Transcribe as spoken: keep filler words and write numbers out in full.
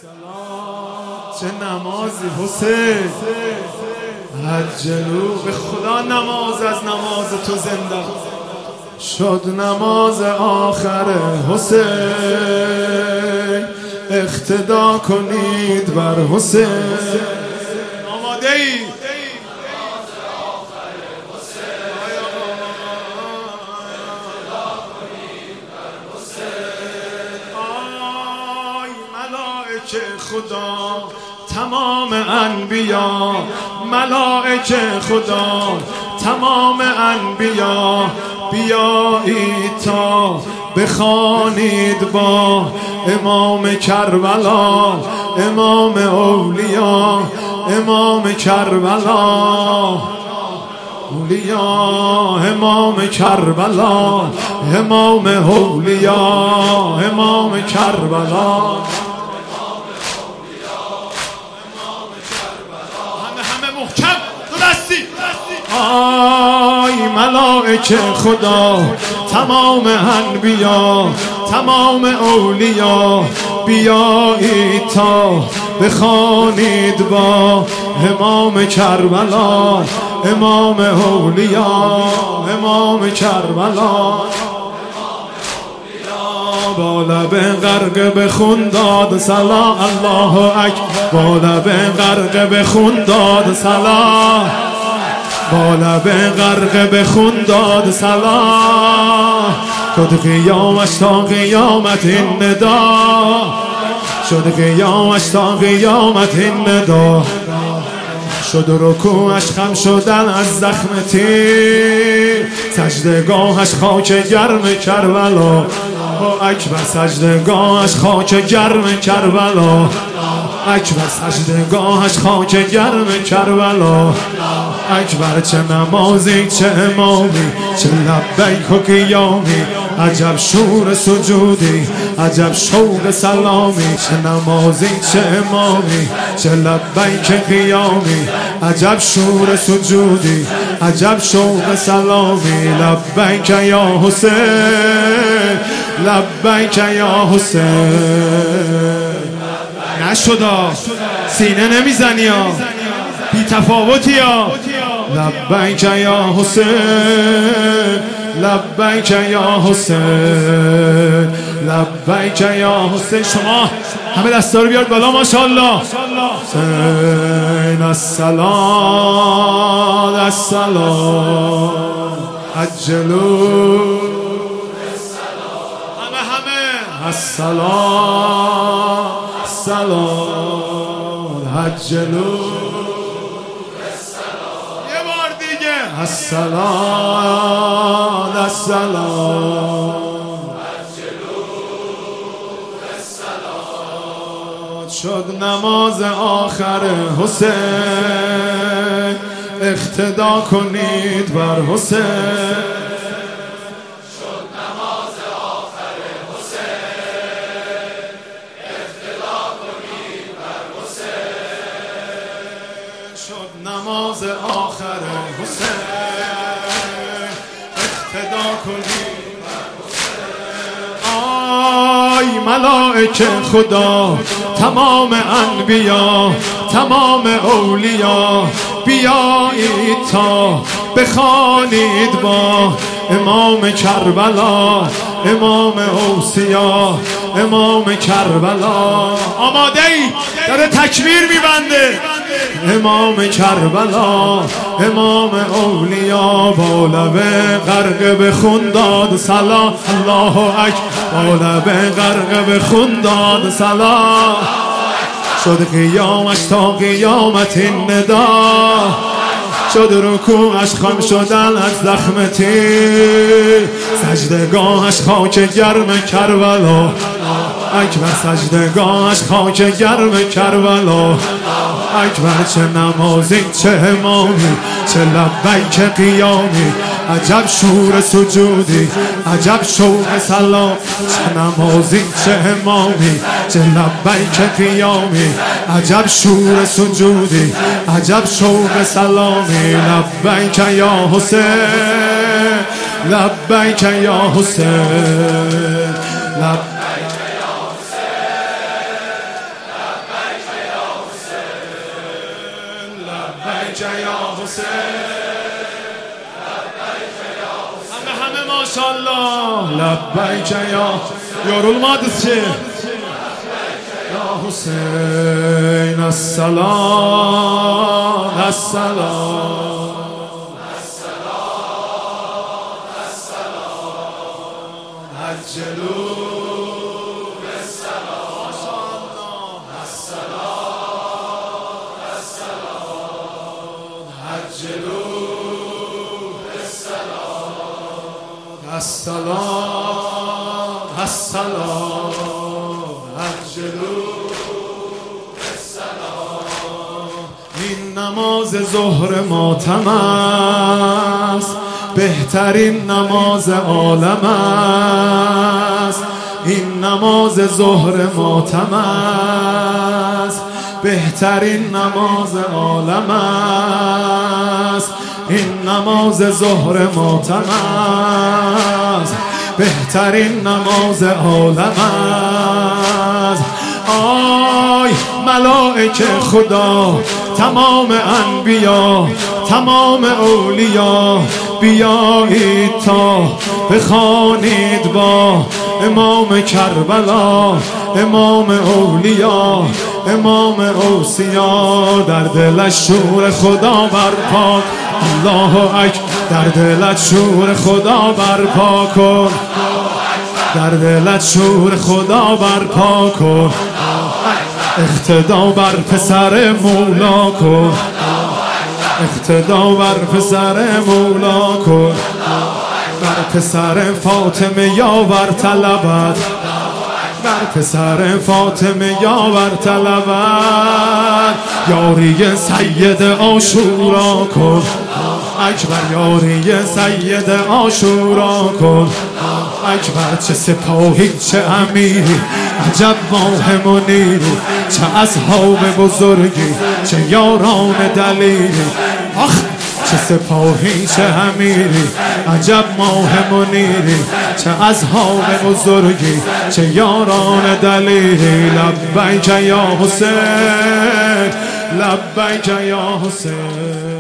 چه نمازی حسین، عجلو به خدا نماز از نماز تو زنده شد. نماز آخر حسین، اقتدا کنید بر حسین. آماده ای؟ خدا تمام انبیا، ملائکه خدا تمام انبیا، بیایید تا بخوانید با امام کربلا، امام اولیا، امام کربلا، اولیا، امام کربلا، امام اولیا، امام کربلا. آی ملائکه خدا تمام انبیا، تمام اولیا، بیایید تا بخوانید با امام کربلا، امام اولیا، امام کربلا. با لب غرق بخون داد صلا، الله اکبر. با لب غرق بخون داد صلا، با لب غرق بخون داد صلا. شد قیامش تا قیامت این ندا، شد قیامش تا قیامت این ندا. شد رکوعش خم شدن از زخم تیر، سجدگاهش خاک گرم کربلا. اکبر سجدگاهش خاک گرم کربلا، اکبر سجدگاهش خاک گرم کربلا. اکبر چه نمازی، چه امامی، چه لبیک و قیامی، عجب شور سجودی، عجب شوق سلامی. چه نمازی، چه امامی، چه لبیک قیامی، عجب شور سجودی، عجب شوق سلامی. لبیک یا حسین، لبیک یا حسین. نشدا سینه نمیزنی یا بی تفاوتی یا. لبیک یا حسین، لبیک یا حسین، لبیک یا حسین. شما همه دستا رو بیار بالا ماشاءالله. حسین السلام، السلام، عجلو السلام، السلام، عجلو. یه بار دیگه السلام، السلام، عجلو السلام. شد نماز آخر حسین، اقتدا کنید بر حسین. نماز آخر حسین، اقتدا کنید بر حسین. آی ملائکه خدا تمام انبیا، تمام اولیا، بیایید تا بخوانید با امام کربلا، امام اوصیا، امام کربلا. آماده ای؟ داره تکبیر میبنده. امام کربلا، امام اولیا، با لب غرق بخون داد صلا، الله اکبر. با لب غرق بخون داد صلا. شد قیامش تا قیامت این ندا، شد رکوعش خم شدن از زخم تیر، سجدگاهش خاک گرم کربلا. اکبر سجدگاهش خاک گرم کربلا. اکبر چه نمازی، چه امامی، چه لبیک قیامی، عجب شور سجودی، عجب شوق سلام. چه نمازی، چه امامی، چه لبیک قیامی، عجب شور سجودی، عجب شوق سلامی. لبیک یا حسین، لبیک یا حسین، لبیک یا حسین، لبیک یا حسین، همه همه ماشاءالله لبیک یا یارالمادس چه یا حسین السلام السلام عجلوا بالسلام السلام السلام عجلوا بالسلام السلام السلام عجلوا بالسلام. این نماز ظهر ماتم است، بهترین نماز عالم است. این نماز ظهر ماتم است، بهترین نماز عالم است. این نماز ظهر ماتم است، بهترین نماز عالم است. آی ملائکه خدا، تمام انبیا، تمام اولیا، بیایید تا بخوانید با امام کربلا، امام اولیا، امام اوصیا. در دلش شور خدا برپا، الله اکبر. در دلت شور خدا برپا کن، در دلت شور خدا برپا کن. اقتدا بر پسر مولا کن، اقتدا بر پسر مولا کن. بر پسر فاطمه یاور طلبت، بر پسر فاطمه یاور طلبت. یاری سید عاشورا کن، اکبر. یاری سید عاشورا کن، اکبر. چه سپاهی چه امیری، عجب ماه منیری. چه اصحاب بزرگی، چه یاران دلیری. آخ چه سپاهی چه امیری، عجب ماه منیری. چه اصحاب بزرگی، چه یاران دلیری. لبیک یا حسین، لبیک یا حسین.